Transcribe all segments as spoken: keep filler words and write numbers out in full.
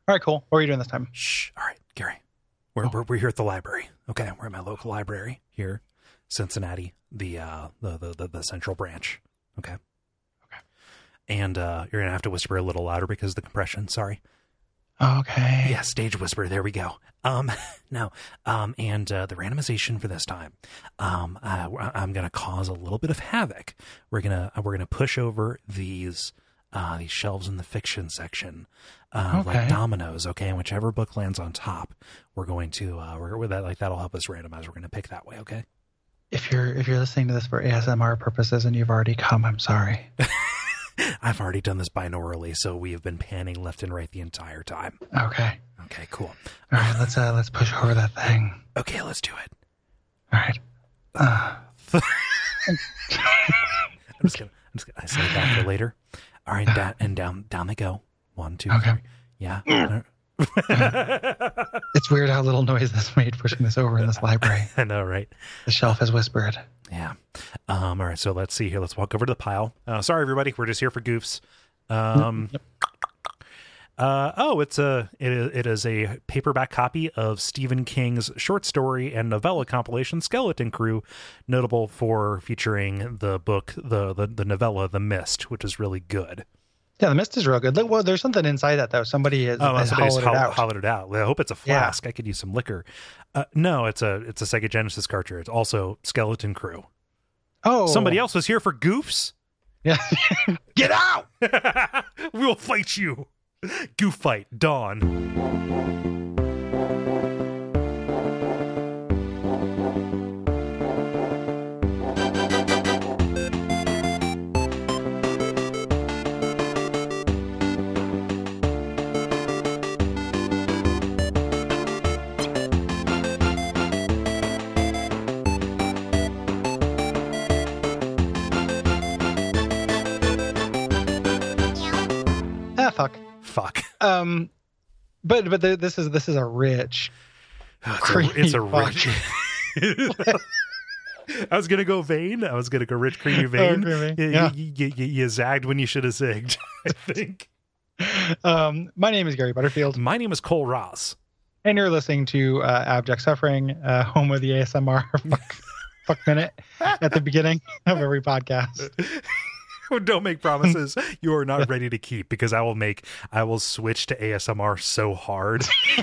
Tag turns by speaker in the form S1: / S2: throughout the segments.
S1: All right, cool. What are you doing this time?
S2: Shh. All right, Gary. We're, oh. we're we're here at the library. Okay, we're at my local library here, Cincinnati, the uh the the the, the central branch. Okay.
S1: Okay.
S2: And uh, you're gonna have to whisper a little louder because of the compression. Sorry.
S1: Okay.
S2: Yeah, stage whisper. There we go. Um, now, um, and uh, the randomization for this time, um, uh, I'm gonna cause a little bit of havoc. We're gonna we're gonna push over these uh these shelves in the fiction section, uh,
S1: okay.
S2: like dominoes. Okay, and whichever book lands on top, we're going to uh, we're with that like that'll help us randomize. We're gonna pick that way. Okay.
S1: If you're if you're listening to this for A S M R purposes and you've already come, I'm sorry.
S2: I've already done this binaurally, so we have been panning left and right the entire time.
S1: Okay.
S2: Okay, cool.
S1: All right, let's uh, let's push over that thing.
S2: Okay, let's do it.
S1: All right. Uh.
S2: I'm just gonna, I'm just gonna I save that for later. All right, da- and down down they go. One, two,
S1: okay.
S2: three. Yeah.
S1: It's weird how little noise this made pushing this over in this library.
S2: I know, right?
S1: The shelf has whispered.
S2: Yeah. Um, all right, so let's see here. Let's walk over to the pile. Uh, sorry, everybody. We're just here for goofs. Um,
S1: yep.
S2: uh, oh, it's a it is, it is a paperback copy of Stephen King's short story and novella compilation Skeleton Crew, notable for featuring the book, the the, the novella The Mist, which is really good.
S1: Yeah, The Mist is real good. Well, there's something inside that, though. Somebody has,
S2: oh,
S1: has
S2: somebody's
S1: hollowed
S2: ho-
S1: it out.
S2: hollowed it out. I hope it's a flask. Yeah. I could use some liquor. Uh, no, it's a it's a Sega Genesis cartridge. It's also Skeleton Crew.
S1: Oh.
S2: Somebody else was here for goofs?
S1: Yeah. Get out!
S2: We will fight you. Goof fight. Dawn.
S1: Fuck.
S2: Fuck.
S1: Um, but but the, this is this is a rich.
S2: Oh, it's, a, it's a rich. I was gonna go vein. I was gonna go rich, creamy vein.
S1: Oh, creamy.
S2: You,
S1: yeah.
S2: you, you, you, you zagged when you should have zigged. I think.
S1: Um, my name is Gary Butterfield.
S2: My name is Cole Ross,
S1: and you're listening to uh, Abject Suffering, uh, home of the A S M R fuck, fuck minute at the beginning of every podcast.
S2: Don't make promises you are not ready to keep, because I will make I will switch to A S M R so hard.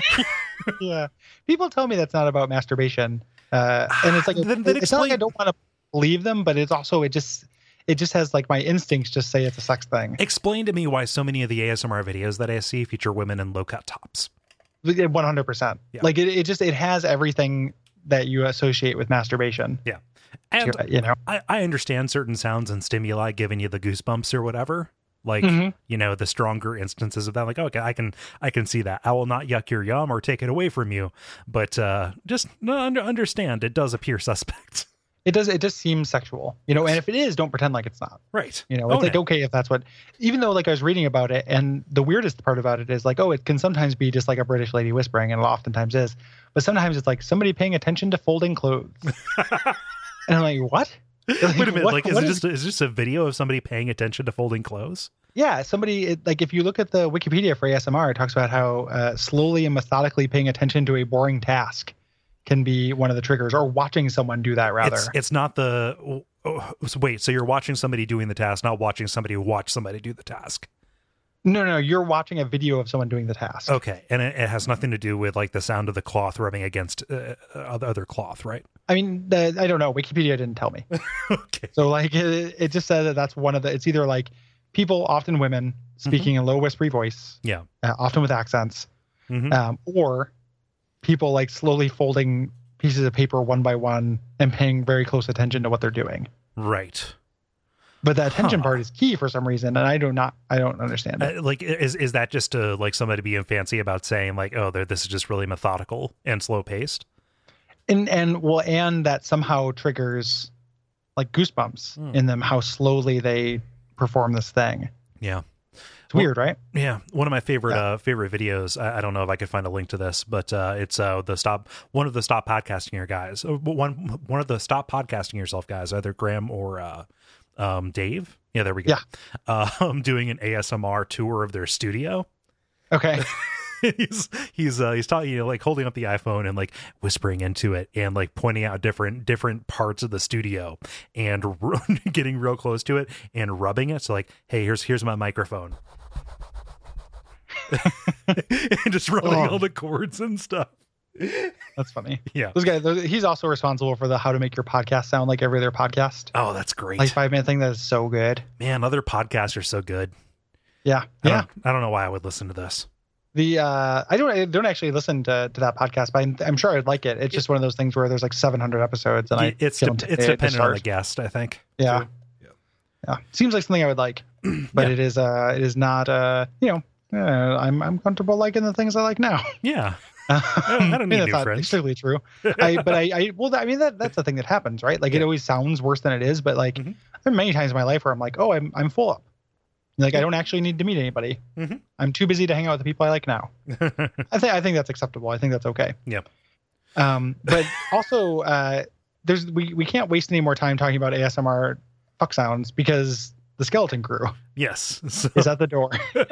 S1: Yeah, people tell me that's not about masturbation, uh, and it's like
S2: then, then
S1: it's
S2: explain...
S1: not like I don't want to believe them, but it's also it just it just has like my instincts just say it's a sex thing.
S2: Explain to me why so many of the A S M R videos that I see feature women in low cut tops.
S1: one hundred percent. Like it, it just it has everything that you associate with masturbation.
S2: Yeah. And
S1: to, you know,
S2: I, I understand certain sounds and stimuli giving you the goosebumps or whatever. Like, mm-hmm. you know, the stronger instances of that. Like, okay, I can I can see that. I will not yuck your yum or take it away from you. But uh, just understand, it does appear suspect.
S1: It does. It just seems sexual, you know. And if it is, don't pretend like it's not.
S2: Right.
S1: You know, it's
S2: Own
S1: like
S2: it.
S1: Okay if that's what. Even though, like, I was reading about it, and the weirdest part about it is like, oh, it can sometimes be just like a British lady whispering, and it oftentimes is. But sometimes it's like somebody paying attention to folding clothes. And I'm like, what? Like,
S2: Wait a minute.
S1: what,
S2: like, is
S1: what
S2: it
S1: is,
S2: just is this a video of somebody paying attention to folding clothes?
S1: Yeah, somebody it, like if you look at the Wikipedia for A S M R, it talks about how uh, slowly and methodically paying attention to a boring task can be one of the triggers, or watching someone do that rather.
S2: It's, it's not the oh, wait. So you're watching somebody doing the task, not watching somebody watch somebody do the task.
S1: No, no, you're watching a video of someone doing the task.
S2: Okay, and it, it has nothing to do with like the sound of the cloth rubbing against uh, other cloth, right?
S1: I mean, the, I don't know. Wikipedia didn't tell me.
S2: Okay.
S1: So like, it, it just said that that's one of the. It's either like people, often women, speaking
S2: mm-hmm.
S1: in low whispery voice.
S2: Yeah.
S1: Uh, often with accents,
S2: mm-hmm.
S1: um, or people like slowly folding pieces of paper one by one and paying very close attention to what they're doing.
S2: Right.
S1: But the attention
S2: huh.
S1: part is key for some reason, and I do not, I don't understand it.
S2: Uh, like, is is that just to like somebody being fancy about saying like, oh, this is just really methodical and slow paced?
S1: And and well, and that somehow triggers like goosebumps
S2: mm.
S1: in them, how slowly they perform this thing.
S2: Yeah,
S1: it's well, weird, right?
S2: Yeah, one of my favorite
S1: yeah.
S2: uh, favorite videos. I, I don't know if I could find a link to this, but uh, it's uh, the stop one of the stop podcasting your guys. One one of the stop podcasting yourself guys, either Graham or. Uh, Um, Dave, yeah, there we go.
S1: Yeah,
S2: um, doing an A S M R tour of their studio.
S1: Okay,
S2: he's he's uh, he's talking, you know, like holding up the iPhone and like whispering into it and like pointing out different different parts of the studio and r- getting real close to it and rubbing it. So like, hey, here's here's my microphone. And just rubbing oh. all the cords and stuff.
S1: That's funny.
S2: Yeah.
S1: Those guys, those, he's also responsible for the How to Make Your Podcast Sound Like Every Other Podcast.
S2: Oh, that's great.
S1: Like five minute thing that is so good.
S2: Man, other podcasts are so good.
S1: Yeah.
S2: I
S1: yeah.
S2: Don't, I don't know why I would listen to this.
S1: The uh, I don't I don't actually listen to, to that podcast, but I'm, I'm sure I'd like it. It's just one of those things where there's like seven hundred episodes, and I
S2: it's
S1: de-
S2: it's dependent on the guest, I think.
S1: Yeah.
S2: So, yeah.
S1: Yeah. Seems like something I would like, but yeah. it is uh it is not uh you know uh, I'm I'm comfortable liking the things I like now.
S2: Yeah. Um, I don't need
S1: I mean,
S2: new
S1: that's
S2: friends.
S1: Not strictly true. I, but I, I, well, I mean, that that's the thing that happens, right? Like, yeah. it always sounds worse than it is. But like, mm-hmm. there are many times in my life where I'm like, oh, I'm I'm full up. Like, yeah. I don't actually need to meet anybody. Mm-hmm. I'm too busy to hang out with the people I like now. I think I think that's acceptable. I think that's okay.
S2: Yep.
S1: Um, but also, uh, there's we we can't waste any more time talking about A S M R fuck sounds because the Skeleton Crew.
S2: Yes. So...
S1: is at the door.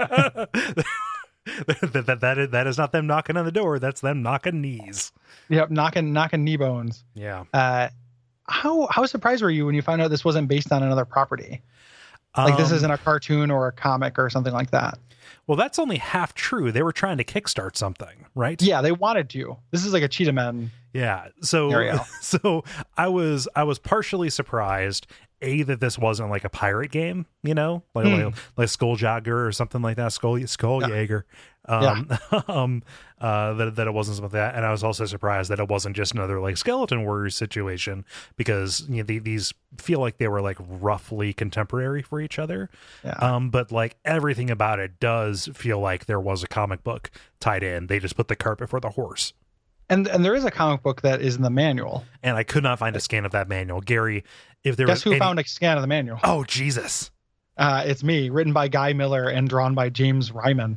S2: that, that, that, is, that is not them knocking on the door. That's them knocking knees.
S1: Yep, knocking knocking knee bones.
S2: Yeah.
S1: Uh, how how surprised were you when you found out this wasn't based on another property? Like um, this isn't a cartoon or a comic or something like that.
S2: Well, that's only half true. They were trying to kickstart something, right?
S1: Yeah, they wanted to. This is like a Cheetah Men.
S2: Yeah. So so I was I was partially surprised. A, that this wasn't like a pirate game, you know, like hmm. like, like Skulljagger or something like that, Skull Skulljager. Yeah. Um, yeah. um, uh, that that it wasn't something like that, and I was also surprised that it wasn't just another like Skeleton Warriors situation because you know the, these feel like they were like roughly contemporary for each other. Yeah. Um, but like everything about it does feel like there was a comic book tied in. They just put the cart before the horse.
S1: And and there is a comic book that is in the manual.
S2: And I could not find a scan of that manual. Gary, if there
S1: Guess
S2: was
S1: who
S2: any...
S1: found a scan of the manual?
S2: Oh, Jesus.
S1: Uh, it's me, written by Guy Miller and drawn by James Ryman.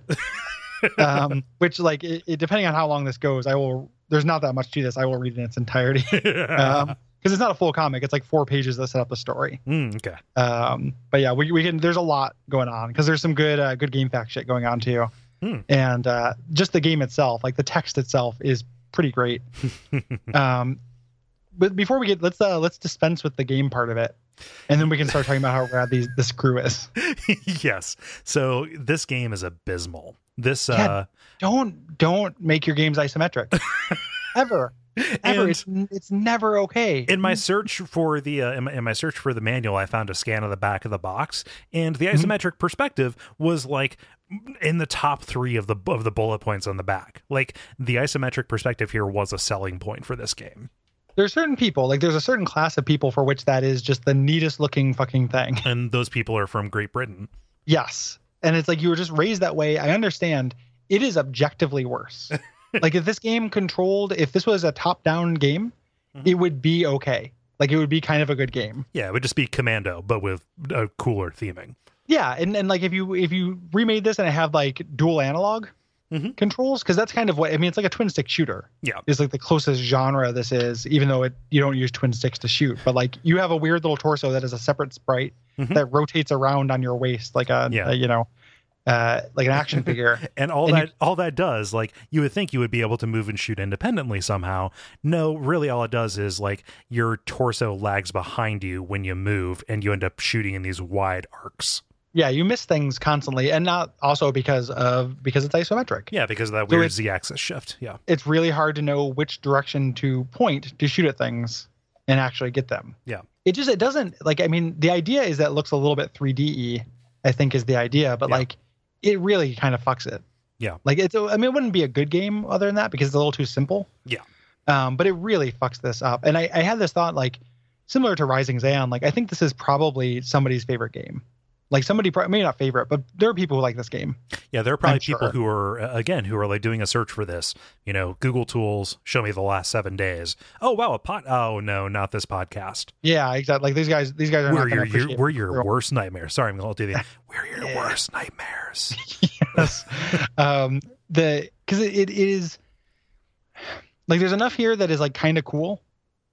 S1: um, which, like, it, it, depending on how long this goes, I will. There's not that much to this. I will read in its entirety. um, because it's not a full comic. It's like four pages that set up the story.
S2: Mm, okay.
S1: Um, but yeah, we we can. There's a lot going on because there's some good uh, good game fact shit going on too. Mm. And uh, just the game itself, like the text itself, is pretty great. um, but before we get, let's uh, let's dispense with the game part of it, and then we can start talking about how rad these this crew is.
S2: Yes. So this game is abysmal. This
S1: yeah,
S2: uh,
S1: don't don't make your games isometric ever. Ever. It's, it's never okay.
S2: In my search for the uh, in, my, in my search for the manual, I found a scan of the back of the box, and the isometric mm-hmm. perspective was like in the top three of the of the bullet points on the back. Like the isometric perspective here was a selling point for this game.
S1: There's certain people, like there's a certain class of people for which that is just the neatest looking fucking thing.
S2: And those people are from Great Britain.
S1: Yes, and it's like you were just raised that way. I understand. It is objectively worse. Like if this game controlled, if this was a top-down game, mm-hmm. it would be okay. Like it would be kind of a good game.
S2: Yeah, it would just be Commando, but with a cooler theming.
S1: Yeah, and, and like if you if you remade this and it had like dual analog mm-hmm. controls, because that's kind of what I mean. It's like a twin stick shooter.
S2: Yeah,
S1: it's like the closest genre this is, even though it you don't use twin sticks to shoot. But like you have a weird little torso that is a separate sprite mm-hmm. that rotates around on your waist, like a,
S2: yeah.
S1: a you know. Uh, like an action figure.
S2: And all
S1: and
S2: that
S1: you,
S2: all that does, like you would think you would be able to move and shoot independently somehow. No, really all it does is like your torso lags behind you when you move and you end up shooting in these wide arcs.
S1: Yeah, you miss things constantly, and not also because of because it's isometric.
S2: Yeah, because of that
S1: so
S2: weird Z-axis shift. Yeah.
S1: It's really hard to know which direction to point to shoot at things and actually get them.
S2: Yeah.
S1: It just it doesn't like I mean the idea is that it looks a little bit three D-y, I think is the idea, but yeah. like it really kind of fucks it.
S2: Yeah.
S1: Like it's, I mean, it wouldn't be a good game other than that because it's a little too simple.
S2: Yeah.
S1: Um, but it really fucks this up. And I, I had this thought, like similar to Rising Xeon, like I think this is probably somebody's favorite game. Like somebody, maybe not favorite, but there are people who like this game.
S2: Yeah. There are probably
S1: I'm
S2: people
S1: sure.
S2: who are, again, who are like doing a search for this, you know, Google tools, show me the last seven days. Oh, wow. A pot. Oh no, not this podcast.
S1: Yeah, exactly. Like these guys, these guys are
S2: we're
S1: not
S2: your,
S1: your,
S2: your we're your worst nightmare. Sorry, I'm going to do the, we're your yeah. worst nightmares.
S1: Yes. um, the, cause it, it is like, there's enough here that is like kind of cool.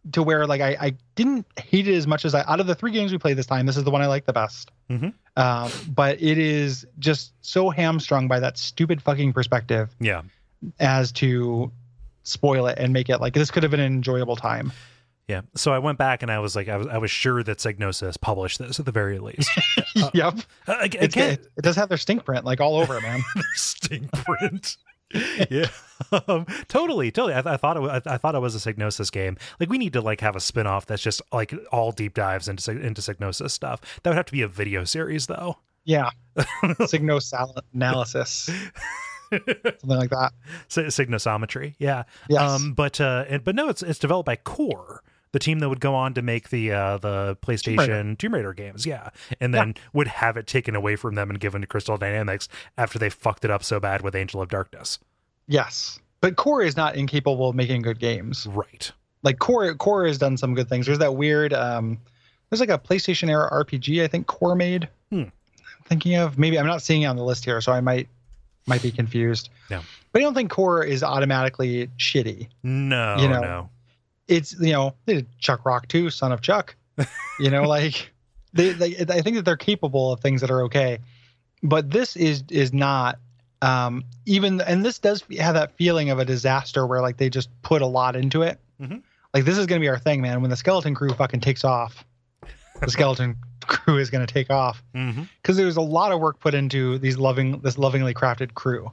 S1: to where like I, I didn't hate it as much as I out of the three games we played this time. This is the one I like the best.
S2: Mm-hmm.
S1: Um, but it is just so hamstrung by that stupid fucking perspective.
S2: Yeah.
S1: As to spoil it and make it like this could have been an enjoyable time.
S2: Yeah. So I went back and I was like, I was, I was sure that Psygnosis published this at the very least.
S1: Uh, yep.
S2: Uh, again,
S1: it, it does have their stink print like all over it, man.
S2: Their stink print. Yeah. Um, totally. Totally. I, I thought it was, I, I thought it was a Psygnosis game. Like we need to like have a spinoff that's just like all deep dives into, into Psygnosis stuff. That would have to be a video series though.
S1: Yeah. Psygnosis analysis. Something like that.
S2: Signosometry. Yeah.
S1: Yes.
S2: Um, but, uh, and, but no, it's, it's developed by Core, the team that would go on to make the, uh, the PlayStation Tomb Raider, Tomb Raider games. Yeah. And then yeah. would have it taken away from them and given to Crystal Dynamics after they fucked it up so bad with Angel of Darkness.
S1: Yes. But Core is not incapable of making good games.
S2: Right.
S1: Like Core, Core has done some good things. There's that weird, um, there's like a PlayStation era R P G I think Core made.
S2: Hmm.
S1: I'm thinking of, maybe I'm not seeing it on the list here, so I might, might be confused.
S2: Yeah.
S1: But I don't think Core is automatically shitty.
S2: No,
S1: you know,
S2: no.
S1: It's, you know, they did Chuck Rock two, Son of Chuck. You know, like they, they, I think that they're capable of things that are okay. But this is is not um, even, and this does have that feeling of a disaster where like they just put a lot into it.
S2: Mm-hmm.
S1: Like this is going to be our thing, man. When the Skeleton Crew fucking takes off, the Skeleton Crew is going to take off because
S2: mm-hmm.
S1: there's a lot of work put into these loving, this lovingly crafted crew.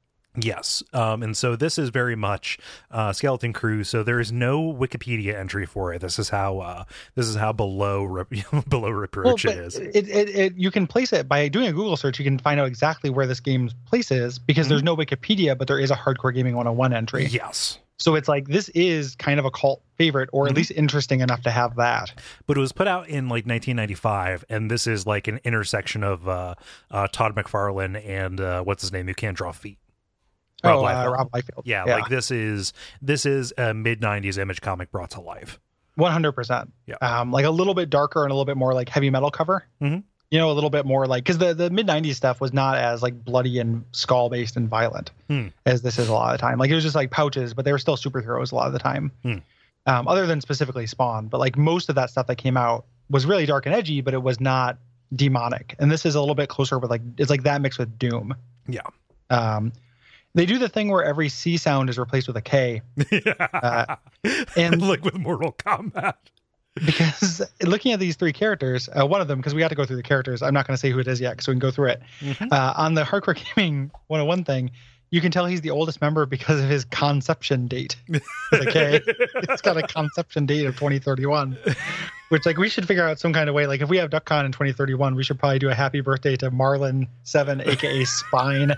S2: Yes. Um, and so this is very much uh, Skeleton Crew. So there is no Wikipedia entry for it. This is how uh, this is how below re- below reproach
S1: well,
S2: it is.
S1: It, it, it, you can place it by doing a Google search. You can find out exactly where this game's place is because mm-hmm. there's no Wikipedia, but there is a Hardcore Gaming one oh one entry.
S2: Yes.
S1: So it's like this is kind of a cult favorite, or at mm-hmm. least interesting enough to have that.
S2: But it was put out in like nineteen ninety-five, and this is like an intersection of uh, uh, Todd McFarlane and uh, what's his name, who can't draw feet.
S1: Rob oh, uh, Rob Liefeld.
S2: Yeah, yeah, like this is this is a mid nineties Image comic brought to life.
S1: one hundred percent.
S2: Yeah.
S1: Um, like a little bit darker and a little bit more like heavy metal cover.
S2: Mm-hmm.
S1: You know, a little bit more like, because the, the mid nineties stuff was not as like bloody and skull based and violent
S2: hmm.
S1: as this is a lot of the time. Like it was just like pouches, but they were still superheroes a lot of the time.
S2: Hmm.
S1: Um, other than specifically Spawn. But like most of that stuff that came out was really dark and edgy, but it was not demonic. And this is a little bit closer with like, it's like that mixed with Doom.
S2: Yeah.
S1: Um, They do the thing where every C sound is replaced with a K.
S2: Yeah.
S1: Uh, and
S2: like with Mortal Kombat.
S1: Because looking at these three characters, uh, one of them, because we got to go through the characters, I'm not going to say who it is yet because we can go through it.
S2: Mm-hmm.
S1: Uh, on the Hardcore Gaming one oh one thing, you can tell he's the oldest member because of his conception date. Okay, it's got a conception date of twenty thirty-one, which like we should figure out some kind of way. Like if we have DuckCon in twenty thirty-one, we should probably do a happy birthday to Marlin seven, aka Spine,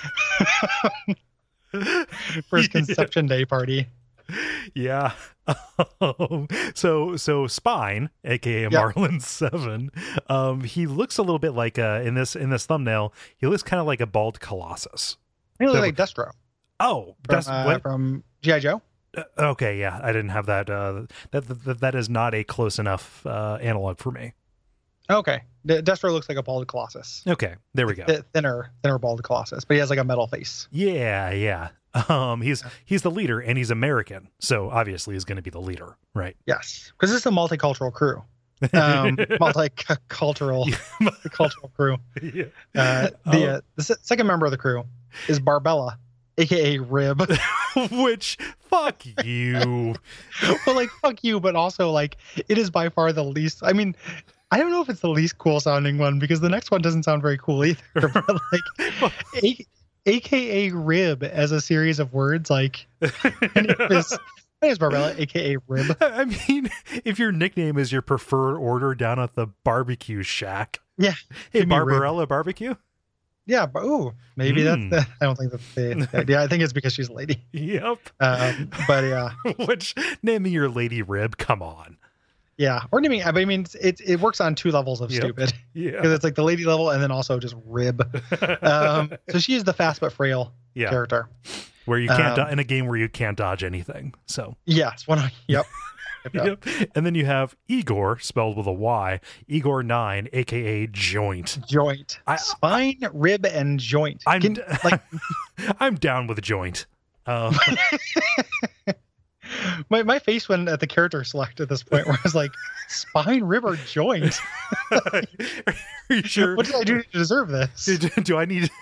S1: for his conception day party.
S2: Yeah. Um, so so Spine, aka
S1: yep.
S2: Marlin Seven, um, he looks a little bit like uh in this in this thumbnail. He looks kind of like a bald Colossus.
S1: He looks like Destro.
S2: Oh,
S1: from,
S2: Dest-
S1: uh,
S2: what?
S1: from G I. Joe.
S2: Uh, okay, yeah, I didn't have that. Uh, that, that that is not a close enough uh, analog for me.
S1: Okay, D- Destro looks like a bald Colossus.
S2: Okay, there we go.
S1: Th- thinner, thinner bald Colossus, but he has like a metal face.
S2: Yeah, yeah. Um, he's he's the leader, and he's American, so obviously he's going to be the leader, right?
S1: Yes, because this is a multicultural crew. Um, multicultural, cultural crew.
S2: Yeah.
S1: Uh, the uh, the s- second member of the crew is Barbella, aka Rib.
S2: Which, fuck you.
S1: Well, like fuck you, but also like it is by far the least. I mean, I don't know if it's the least cool sounding one because the next one doesn't sound very cool either. But like, a- aka Rib as a series of words, like his, his Barbella, aka Rib.
S2: I mean, if your nickname is your preferred order down at the barbecue shack,
S1: yeah,
S2: hey Barbarella Barbecue.
S1: Yeah, but ooh, maybe
S2: mm.
S1: that's the, I don't think that's the, the idea. I think it's because she's a lady.
S2: Yep.
S1: Um, but yeah,
S2: which name me your lady Rib? Come on.
S1: Yeah, or I mean, I mean, it it works on two levels of
S2: yep.
S1: stupid.
S2: Yeah,
S1: because it's like the lady level and then also just Rib. um, so she is the fast but frail
S2: yeah.
S1: character,
S2: where you can't
S1: um,
S2: do- in a game where you can't dodge anything. So
S1: yes, one. Yep. Yep, yep.
S2: Yep. And then you have Igor, spelled with a Y, Igor nine, aka Joint.
S1: Joint,
S2: I,
S1: spine, I, rib, and joint.
S2: I'm
S1: Can, like,
S2: I'm down with Joint. Um,
S1: my my face went at the character select at this point, where I was like, spine, rib, or joint.
S2: Are you sure?
S1: What did I do to deserve this?
S2: Do, do I need?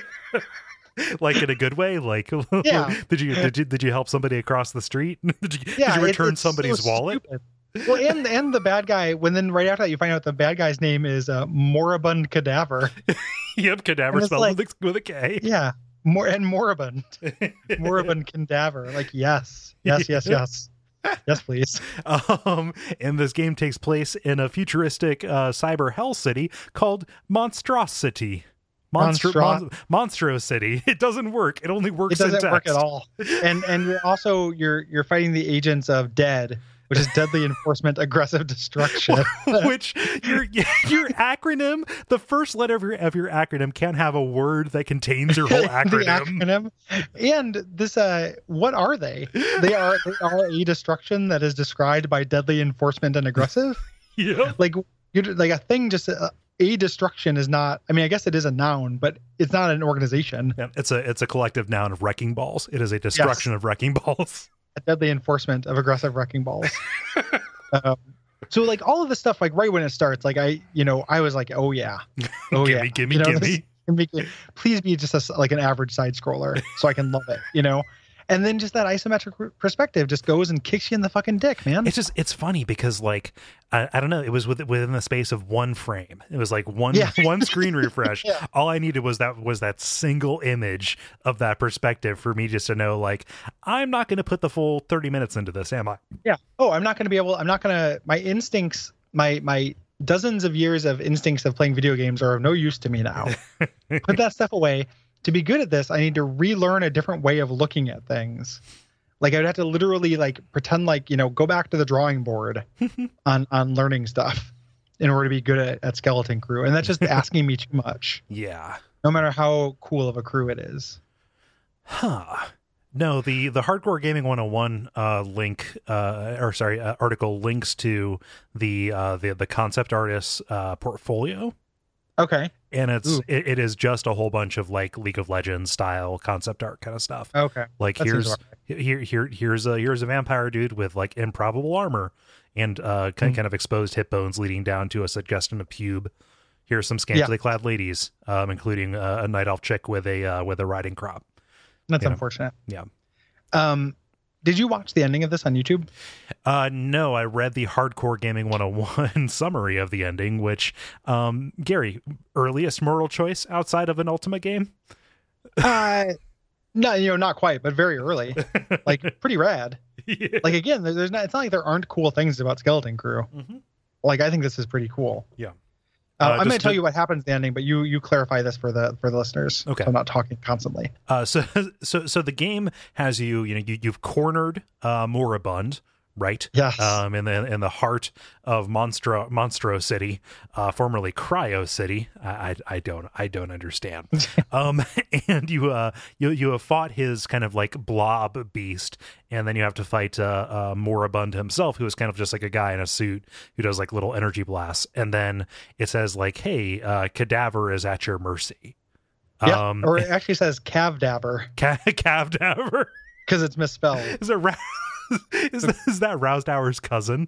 S2: Like in a good way? Like,
S1: yeah.
S2: did you did you did you help somebody across the street? Did you,
S1: yeah,
S2: did you
S1: it-
S2: return
S1: it's
S2: somebody's
S1: so
S2: wallet?
S1: stupid. Well, and and the bad guy. When then right after that, you find out the bad guy's name is uh, Moribund Cadaver.
S2: Yep, cadaver
S1: And it's
S2: spelled
S1: like-
S2: with, a, with a K.
S1: Yeah, more and moribund, moribund cadaver. Like yes, yes, yes, yes, yes, please.
S2: Um, and this game takes place in a futuristic uh, cyber hell city called Monstrosity. Monstro,
S1: Monstro-
S2: Mon- Monstro City. It doesn't work. It only works
S1: It doesn't
S2: in
S1: work
S2: text.
S1: at all. And and you're also you're you're fighting the agents of DEAD, which is Deadly Enforcement Aggressive Destruction.
S2: Which your your acronym, the first letter of your of your acronym can't have a word that contains your whole
S1: The
S2: acronym.
S1: acronym. And this uh what are they? They are they are a destruction that is described by Deadly Enforcement and Aggressive.
S2: Yeah.
S1: Like you're like a thing just uh, a destruction is not, I mean, I guess it is a noun, but it's not an organization.
S2: Yeah, it's a it's a collective noun of wrecking balls. It is a destruction
S1: Yes.
S2: of wrecking balls.
S1: A deadly enforcement of aggressive wrecking balls. um, so like all of this stuff, like right when it starts, like I, you know, I was like, oh yeah, oh
S2: gimme,
S1: yeah,
S2: gimme,
S1: You know,
S2: gimme.
S1: this- gimme. Please be just a s like an average side scroller so I can love it, you know. And then just that isometric r- perspective just goes and kicks you in the fucking dick, man.
S2: It's just it's funny because like I, I don't know, it was with, within the space of one frame. It was like one
S1: Yeah.
S2: one screen refresh.
S1: Yeah.
S2: All I needed was that was that single image of that perspective for me just to know like I'm not going to put the full thirty minutes into this, am I?
S1: Yeah. Oh, I'm not going to be able. I'm not going to. My instincts, my my dozens of years of instincts of playing video games are of no use to me now. Put that stuff away. To be good at this, I need to relearn a different way of looking at things. Like I'd have to literally like pretend like, you know, go back to the drawing board on on learning stuff in order to be good at, at Skeleton Crew. And that's just asking me too much,
S2: Yeah.
S1: no matter how cool of a crew it is.
S2: Huh. No, the the Hardcore Gaming one oh one uh, link, uh, or sorry, uh, article links to the uh, the the concept artist's uh, portfolio,
S1: Okay.
S2: and it's
S1: Ooh.
S2: it, it is just a whole bunch of like League of Legends style concept art kind of stuff.
S1: Okay.
S2: Like
S1: That seems
S2: here's
S1: all
S2: here here here's a here's a vampire dude with like improbable armor and uh kind,
S1: Mm.
S2: kind of exposed hip bones leading down to a suggestion of pube. Here's some scantily clad ladies, um, including uh, a night elf chick with a uh, with a riding crop.
S1: That's
S2: you know.
S1: unfortunate.
S2: Yeah.
S1: Um, did you watch the ending of this on YouTube?
S2: Uh, no, I read the Hardcore Gaming one oh one summary of the ending, which, um, Gary, earliest moral choice outside of an Ultima game?
S1: Uh, no, you know, not quite, but very early. Like pretty rad.
S2: Yeah.
S1: Like again, there- there's not. It's not like there aren't cool things about Skeleton Crew.
S2: Mhm.
S1: Like I think this is pretty cool.
S2: Yeah.
S1: Uh,
S2: Uh,
S1: I'm going to
S2: just
S1: tell
S2: to-
S1: you what happens in the ending, but you you clarify this for the for the listeners.
S2: Okay.
S1: So I'm not talking constantly.
S2: Uh, so, so, so the game has you, you know, you, you've cornered uh, Moribund, right?
S1: Yes.
S2: Um, in the in the heart of Monstro Monstro City, uh, formerly Cryo City. I, I I don't I don't understand. um, and you uh you you have fought his kind of like blob beast, and then you have to fight uh, uh Moribund himself, who is kind of just like a guy in a suit who does like little energy blasts, and then it says like, hey, uh, Cadaver is at your mercy.
S1: Yeah.
S2: Um,
S1: or it actually says Cavdabber
S2: Ca- Cavdaver.
S1: because it's misspelled.
S2: Is it Ra- is, that, is that Roused Hour's cousin?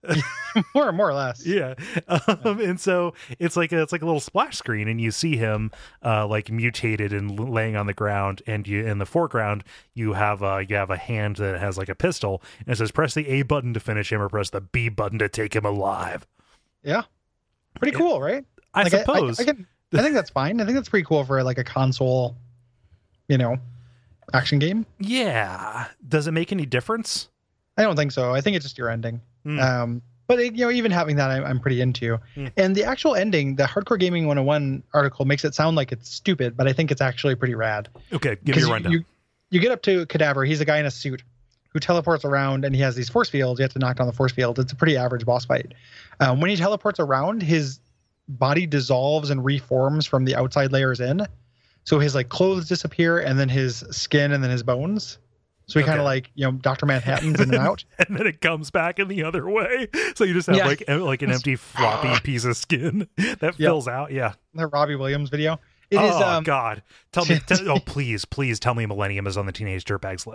S1: more more or less.
S2: Yeah. Um, and so it's like a, it's like a little splash screen, and you see him uh, like mutated and l- laying on the ground, and you in the foreground you have uh you have a hand that has like a pistol, and it says press the A button to finish him or press the B button to take him alive.
S1: Yeah. Pretty cool, right?
S2: I
S1: Like,
S2: suppose.
S1: I, I, can, I think that's fine. I think that's pretty cool for like a console, you know, action game.
S2: Yeah. Does it make any difference?
S1: I don't think so. I think it's just your ending.
S2: Hmm.
S1: Um, but it, you know, even having that, I'm, I'm pretty into.
S2: Hmm.
S1: And the actual ending, the Hardcore Gaming one oh one article makes it sound like it's stupid, but I think it's actually pretty rad.
S2: Okay, give me
S1: 'Cause
S2: a
S1: you-
S2: rundown.
S1: You, you get up to Cadaver. He's a guy in a suit who teleports around, and he has these force fields. You have to knock down the force field. It's a pretty average boss fight. Um, when he teleports around, his body dissolves and reforms from the outside layers in. So his like clothes disappear, and then his skin, and then his bones. So he kind
S2: Okay.
S1: of like, you know, Doctor Manhattan's in and out.
S2: And then it comes back in the other way, so you just have
S1: Yeah.
S2: like em- like an empty floppy piece of skin that fills out. Yeah.
S1: The Robbie Williams video. It
S2: oh
S1: is. Um,
S2: God! Tell me, tell, oh please, please tell me Millennium is on the Teenage Dirtbags list.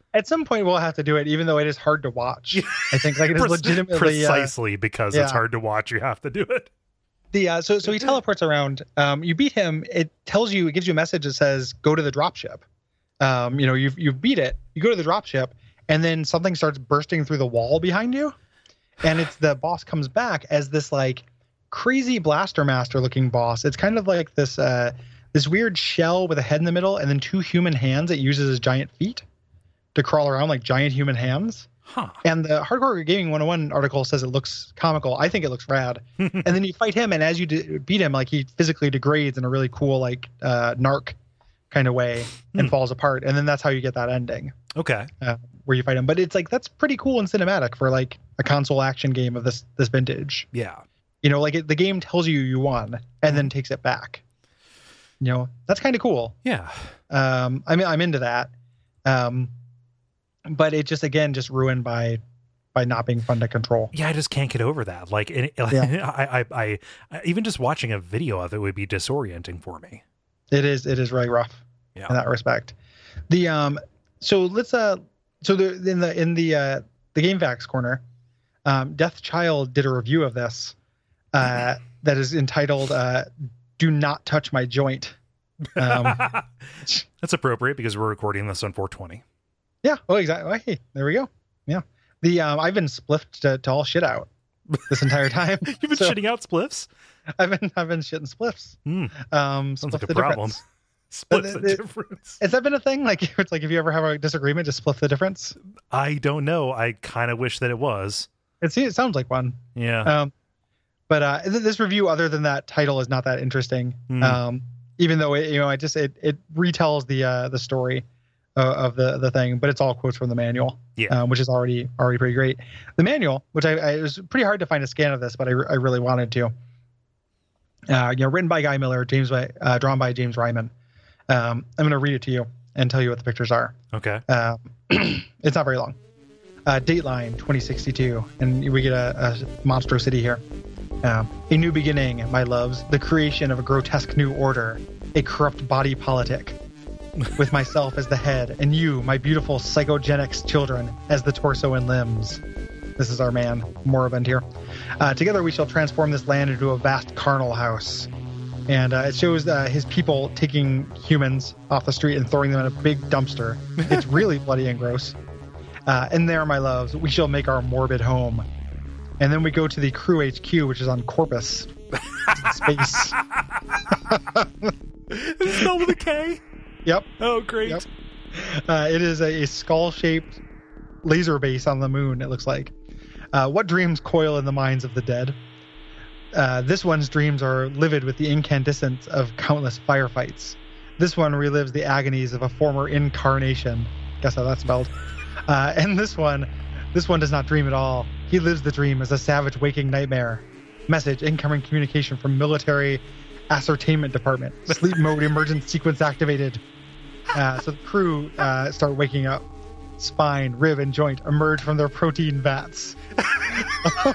S1: At some point, we'll have to do it, even though it is hard to watch. I think like it is legitimately
S2: precisely uh, because
S1: yeah.
S2: it's hard to watch. You have to do it.
S1: The uh, so so he teleports around. Um, you beat him. It tells you, it gives you a message that says, "Go to the dropship." Um, you know, you've you've beat it. You go to the dropship, and then something starts bursting through the wall behind you, and it's the boss comes back as this like crazy blaster master looking boss. It's kind of like this uh, this weird shell with a head in the middle, and then two human hands it uses as giant feet to crawl around like giant human hands.
S2: Huh.
S1: And the Hardcore Gaming one oh one article says it looks comical. I think it looks rad. And then you fight him, and as you de- beat him, like he physically degrades in a really cool, like uh, narc kind of way and
S2: hmm.
S1: falls apart. And then that's how you get that ending.
S2: Okay.
S1: Uh, where you fight him. But it's like, that's pretty cool and cinematic for like a console action game of this this vintage.
S2: Yeah.
S1: You know, like it, the game tells you you won and then takes it back. You know, that's kind of cool.
S2: Yeah.
S1: Um, I mean, I'm into that. Um, but it just, again, just ruined by by not being fun to control.
S2: Yeah, I just can't get over that. Like, it,
S1: yeah.
S2: I, I, I, even just watching a video of it would be disorienting for me.
S1: It is, it is really rough
S2: yeah.
S1: in that respect. The um, so let's uh, so the in the in the uh, the GameFAQs corner, um, Death Child did a review of this, uh, that is entitled uh, "Do Not Touch My Joint." Um,
S2: That's appropriate because we're recording this on four twenty.
S1: Yeah. Oh, exactly. Well, hey, there we go. Yeah. The um, I've been spliffed to, to all shit out this entire time.
S2: You've been
S1: so
S2: shitting out spliffs?
S1: I've been I've been shitting spliffs.
S2: Mm.
S1: Um,
S2: Sounds like a
S1: the
S2: problem.
S1: Difference.
S2: Splits
S1: the,
S2: the,
S1: the
S2: difference.
S1: Has that been a thing? Like it's like if you ever have a disagreement, just split the difference.
S2: I don't know. I kind of wish that it was.
S1: It it sounds like one.
S2: Yeah.
S1: Um, but uh, this review, other than that title, is not that interesting.
S2: Mm.
S1: Um, even though it, you know, it just it it retells the uh, the story uh, of the the thing, but it's all quotes from the manual.
S2: Yeah.
S1: Um, which is already already pretty great. The manual, which I, I it was pretty hard to find a scan of this, but I, I really wanted to. Uh, you know, written by Guy Miller, James by uh, drawn by James Ryman. Um, I'm going to read it to you and tell you what the pictures are.
S2: Okay.
S1: Um, it's not very long. Uh, Dateline twenty sixty-two, and we get a, a Monstro City here. Um, a new beginning, my loves, the creation of a grotesque new order, a corrupt body politic, with myself as the head, and you, my beautiful psychogenics children, as the torso and limbs. This is our man, Moribund here. Uh, together we shall transform this land into a vast carnal house. And uh, it shows uh, his people taking humans off the street and throwing them in a big dumpster. It's really bloody and gross. Uh, and there, my loves, we shall make our morbid home. And then we go to the crew H Q, which is on Corpus. Space.
S2: It's spelled with a K?
S1: Yep.
S2: Oh, great.
S1: Yep. Uh, it is a, a skull-shaped laser base on the moon, it looks like. Uh, what dreams coil in the minds of the dead? Uh, this one's dreams are livid with the incandescence of countless firefights. This one relives the agonies of a former incarnation. Guess how that's spelled. Uh, and this one, this one does not dream at all. He lives the dream as a savage waking nightmare. Message, incoming communication from military ascertainment department. Sleep mode emergent sequence activated. Uh, so the crew uh, start waking up. Spine, rib, and joint emerge from their protein vats. uh,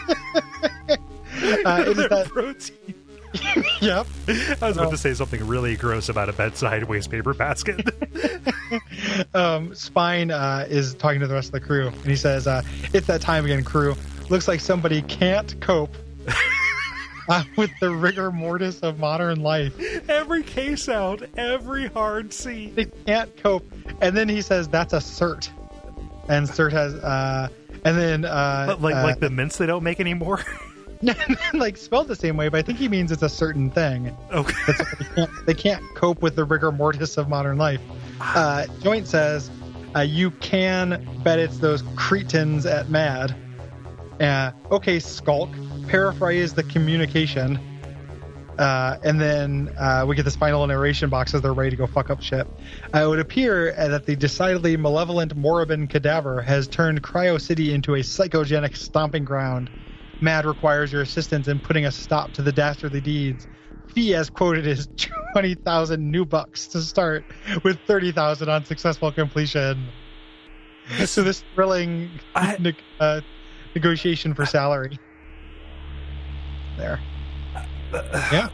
S1: it is that
S2: protein.
S1: Yep.
S2: I was about
S1: uh,
S2: to say something really gross about a bedside waste paper basket.
S1: um, Spine uh, is talking to the rest of the crew, and he says, uh, "It's that time again, crew. Looks like somebody can't cope uh, with the rigor mortis of modern life.
S2: Every K sound, every hard C.
S1: They can't cope." And then he says, "That's a cert." And cert has, uh, and then uh,
S2: like
S1: uh,
S2: like the mints they don't make anymore.
S1: like spelled the same way, but I think he means it's a certain thing.
S2: Okay.
S1: They can't, they can't cope with the rigor mortis of modern life. Uh, Joint says, uh, you can bet it's those cretins at Mad. Uh, okay, Skulk, paraphrase the communication. Uh, and then uh, we get this final narration box as they're ready to go fuck up shit. Uh, it would appear that the decidedly malevolent Moribund cadaver has turned Cryo City into a psychogenic stomping ground. Mad requires your assistance in putting a stop to the dastardly deeds. Fee, as quoted, is twenty thousand new bucks to start, with thirty thousand on successful completion. So this thrilling
S2: I,
S1: ne- uh, negotiation for salary. There. Yeah.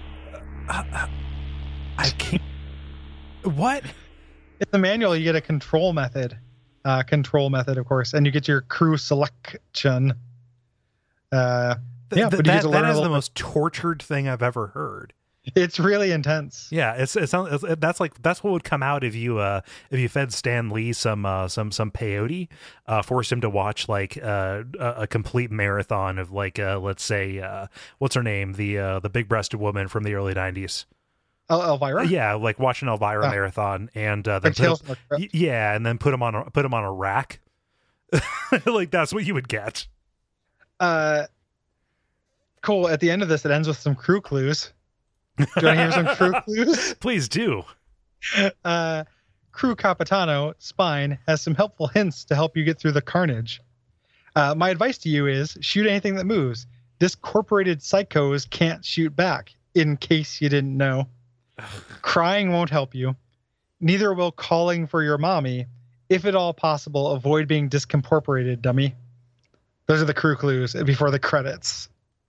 S2: I can't. What?
S1: In the manual, you get a control method. uh, control method, of course, and you get your crew selection. Uh, yeah,
S2: Th-
S1: but you
S2: that,
S1: get to learn
S2: that
S1: a
S2: is the
S1: little
S2: most tortured thing I've ever heard.
S1: bit. It's really intense.
S2: Yeah, it's it sounds it's, that's like that's what would come out if you uh if you fed Stan Lee some uh some some peyote, uh forced him to watch like uh a, a complete marathon of like uh let's say uh what's her name, the uh the big breasted woman from the early nineties.
S1: El- Elvira.
S2: Yeah, like watch an Elvira
S1: Oh.
S2: marathon and uh then
S1: Like
S2: put
S1: Tales
S2: him-
S1: from the Crypt.
S2: y- yeah, and then put him on a put him on a rack. Like that's what you would get.
S1: Uh, cool. At the end of this, it ends with some crew clues. Do you want to hear some crew clues?
S2: Please do.
S1: Uh, Crew Capitano, Spine, has some helpful hints to help you get through the carnage. Uh, my advice to you is shoot anything that moves. Discorporated psychos can't shoot back, in case you didn't know. Crying won't help you. Neither will calling for your mommy. If at all possible, avoid being discorporated, dummy. Those are the crew clues before the credits.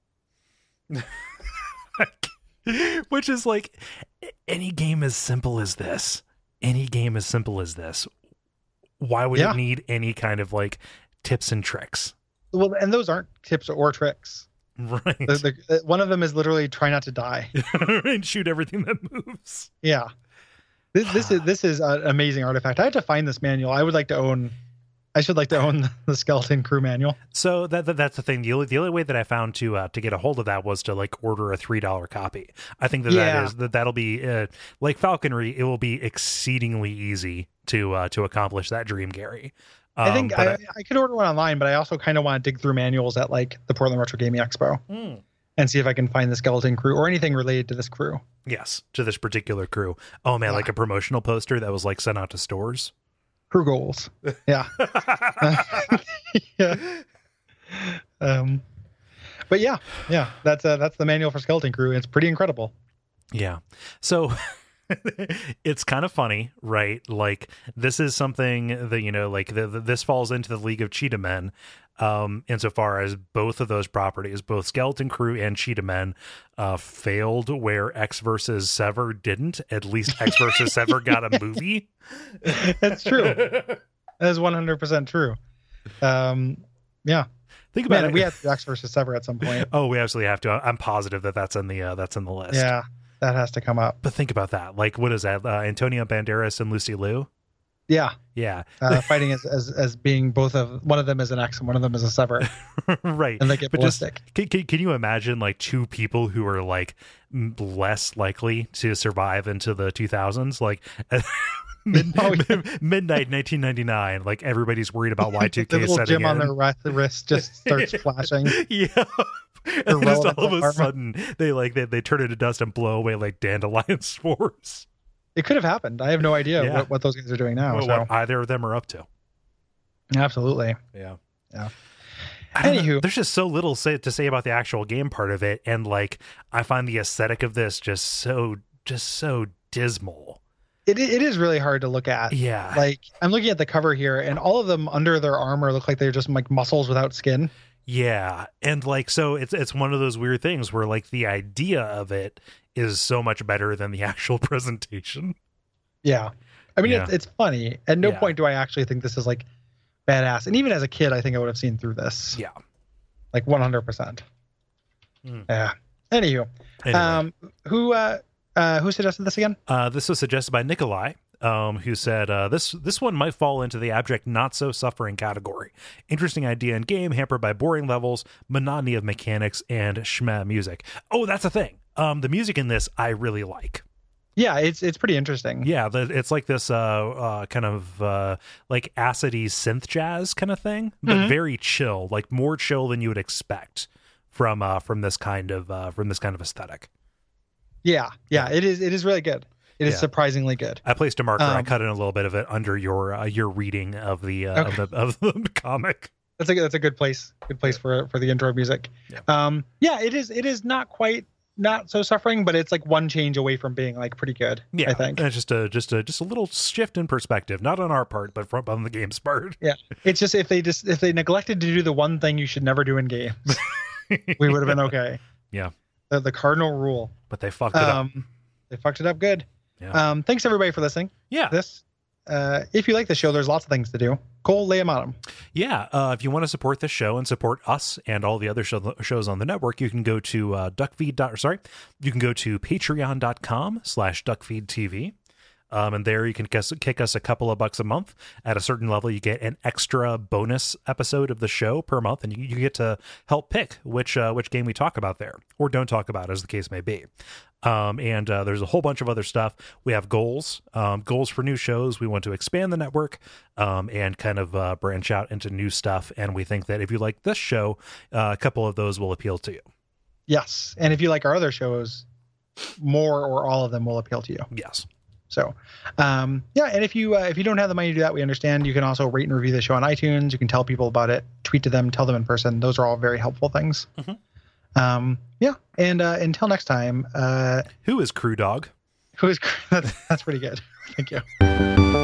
S2: Which is like any game as simple as this. Any game as simple as this. Why would
S1: Yeah.
S2: it need any kind of like tips and tricks?
S1: Well, and those aren't tips or tricks.
S2: Right.
S1: The, the, one of them is literally try not to die.
S2: And shoot everything that moves.
S1: Yeah. This, this is this is an amazing artifact. I had to find this manual. I would like to own. I should like to own the Skeleton Crew manual.
S2: So that, that that's the thing. The only the only way that I found to uh, to get a hold of that was to like order a three dollar copy. I think that
S1: Yeah.
S2: that is that that'll be uh, like Falconry. It will be exceedingly easy to uh, to accomplish that dream, Gary. Um,
S1: I think
S2: but
S1: I, I could order one online, but I also kind of want to dig through manuals at like the Portland Retro Gaming Expo
S2: Mm.
S1: and see if I can find the Skeleton Crew or anything related to this crew.
S2: Yes, to this particular crew. Oh man,
S1: Yeah.
S2: like a promotional poster that was like sent out to stores.
S1: Crew goals. Yeah. Yeah. Um, but yeah, yeah, that's uh, that's the manual for Skeleton Crew. It's pretty incredible.
S2: Yeah. So it's kind of funny, right? Like this is something that, you know, like the, the, this falls into the League of Cheetah Men. Um, insofar as both of those properties, both Skeleton Crew and Cheetah Men, uh, failed where X versus Sever didn't. At least X versus Sever got a movie.
S1: That's true. That is one hundred percent true. Um, yeah.
S2: Think about
S1: Man,
S2: it.
S1: we have to do X versus Sever at some point.
S2: Oh, we absolutely have to. I'm positive that that's in the uh, that's in the list.
S1: Yeah, that has to come up.
S2: But think about that. Like, what is that? Uh, Antonio Banderas and Lucy Liu.
S1: Yeah,
S2: Yeah.
S1: uh, fighting as, as as being both of one of them is an X and one of them is a Sever,
S2: Right.
S1: and they get
S2: But just
S1: ballistic.
S2: can, can, can you imagine like two people who are like m- less likely to survive into the two thousands? Like mid,
S1: Oh, yeah.
S2: midnight nineteen ninety-nine, like everybody's worried about Y two
S1: the
S2: K
S1: little
S2: setting
S1: gem on
S2: in.
S1: their ri- the wrist just starts flashing.
S2: Yeah. And then just
S1: relevant
S2: all of a
S1: department.
S2: sudden they like they, they turn into dust and blow away like dandelion spores.
S1: It could have happened. I have no idea
S2: Yeah.
S1: what, what those guys are doing now.
S2: Well,
S1: so
S2: what either of them are up to.
S1: absolutely.
S2: Yeah.
S1: Yeah.
S2: I don't know.
S1: Anywho.
S2: There's just so little say, to say about the actual game part of it, and like I find the aesthetic of this just so just so dismal.
S1: It it is really hard to look at.
S2: Yeah,
S1: Like I'm looking at the cover here, and all of them under their armor look like they're just like muscles without skin.
S2: yeah, and like so it's it's one of those weird things where like the idea of it is so much better than the actual presentation.
S1: Yeah. I mean,
S2: Yeah.
S1: it's, it's funny. At no
S2: Yeah.
S1: point do I actually think this is like badass. And even as a kid, I think I would have seen through this.
S2: Yeah.
S1: Like one hundred percent.
S2: Mm.
S1: Yeah. Anywho,
S2: Anyway,
S1: um, who, uh, uh, who suggested this again?
S2: uh, this was suggested by Nikolai, um, who said uh, this this one might fall into the abject not so suffering category. Interesting idea in game, hampered by boring levels, monotony of mechanics, and schmeh music. Oh, that's a thing. Um, the music in this I really like.
S1: Yeah, it's it's pretty interesting.
S2: Yeah, the, it's like this uh, uh, kind of uh, like acidy synth jazz kind of thing, but
S1: Mhm.
S2: very chill, like more chill than you would expect from uh, from this kind of uh, from this kind of aesthetic.
S1: Yeah, yeah, it is. It is really good. It is
S2: Yeah.
S1: surprisingly good.
S2: I placed a marker. I
S1: Um,
S2: cut in a little bit of it under your uh, your reading of the uh,
S1: Okay.
S2: of the of the comic.
S1: That's a that's a good place. Good place for for the intro music.
S2: Yeah.
S1: Um, yeah, it is. It is not quite not so suffering, but it's like one change away from being like pretty good.
S2: Yeah,
S1: I think
S2: and it's just a just a just a little shift in perspective, not on our part, but from on the game's part.
S1: it's just if they just if they neglected to do the one thing you should never do in games, we would have been okay.
S2: Yeah.
S1: the, the cardinal rule.
S2: But they fucked it up.
S1: Um, they fucked it up good.
S2: Yeah.
S1: Um, thanks everybody for listening.
S2: Yeah.
S1: This uh, if you like the show, there's lots of things to do. Cole, lay them on them.
S2: Yeah, uh, if you want to support this show and support us and all the other show, shows on the network, you can go to uh, duckfeed. Dot, sorry, you can go to patreon.com slash duckfeedtv. Um, and there you can kiss, kick us a couple of bucks a month. At a certain level, you get an extra bonus episode of the show per month, and you, you get to help pick which uh, which game we talk about there, or don't talk about, as the case may be. Um, and uh, there's a whole bunch of other stuff. We have goals, um, goals for new shows. We want to expand the network um, and kind of uh, branch out into new stuff. And we think that if you like this show, uh, a couple of those will appeal to you.
S1: Yes. And if you like our other shows, more or all of them will appeal to you.
S2: Yes.
S1: So, um, yeah, and if you uh, if you don't have the money to do that, we understand. You can also rate and review the show on iTunes. You can tell people about it, tweet to them, tell them in person. Those are all very helpful things. Mm-hmm. Um, yeah, and uh, until next time. Uh,
S2: who is Crew Dog?
S1: Who is that's, that's pretty good. Thank you.